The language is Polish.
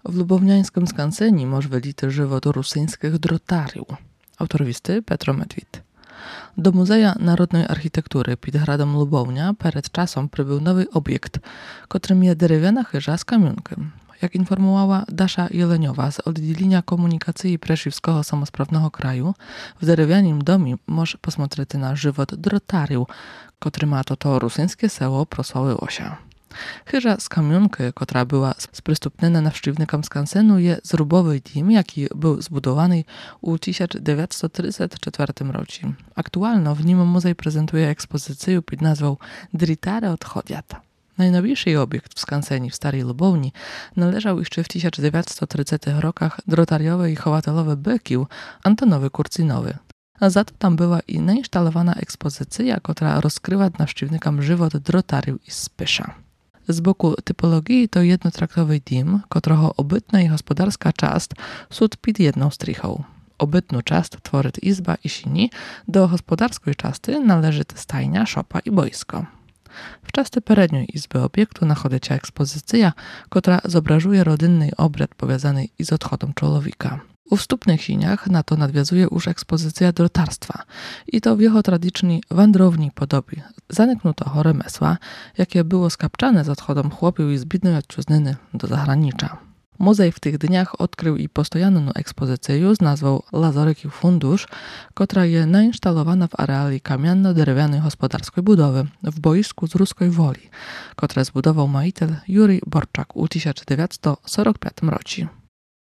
W lubowniańskim skansení może lity żywot rusyńskich drotariów. Autor listy Petro Medwid. Do Muzeja Narodnej Architektury pod Hradem Lubownia przed czasem przybył nowy obiekt, którym jest drewniana chyża z kamionkiem. Jak informowała Dasza Jeleniowa z oddzielenia komunikacji Preszywskiego Samosprawnego Kraju, w drewnianym domie może posмотреть na żywot drotariów, który ma to rusyńskie seło prosłały Osia. Chyża z kamionki, która była sprzystupniona nawszczywnikom skansenu, jest zrubowy dom, jaki był zbudowany u 1934 roku. Aktualnie w nim muzej prezentuje ekspozycję pod nazwą Dritare odchodziat. Najnowniejszy obiekt w skansenie w Starej Lubowni należał jeszcze w 1930 rokach drotariowej chołatelowej Bekił Antonowy Kurcynowy. A za to tam była i nainstalowana ekspozycja, która rozkrywa nawszczywnikom żywot drotariów i Spysza. Z boku typologii to jednotraktowy dom, którego obytna i gospodarska część sud pod jedną strychą. Obytną część tworzy izba i sini, do gospodarskiej części należy stajnia, szopa i boisko. W części peredniej izby obiektu znajduje się ekspozycja, która zobrazuje rodzinny obrad powiązany z odchodem człowieka. U wstupnych siniach na to nawiązuje już ekspozycja drotarstwa i to w jego tradycyjnej wędrownej podobie zaniknutego remesła, jakie było skapczane z odchodem chłopiów i z biednej ojczyzny do zagranicza. Muzej w tych dniach odkrył i postojanną ekspozycję z nazwą Lazoryki Fundusz, która jest nainstalowana w areali kamienno-drewnianej gospodarskiej budowy w boisku z Ruskiej Woli, które zbudował majitel Jurij Borczak u 1945 roku.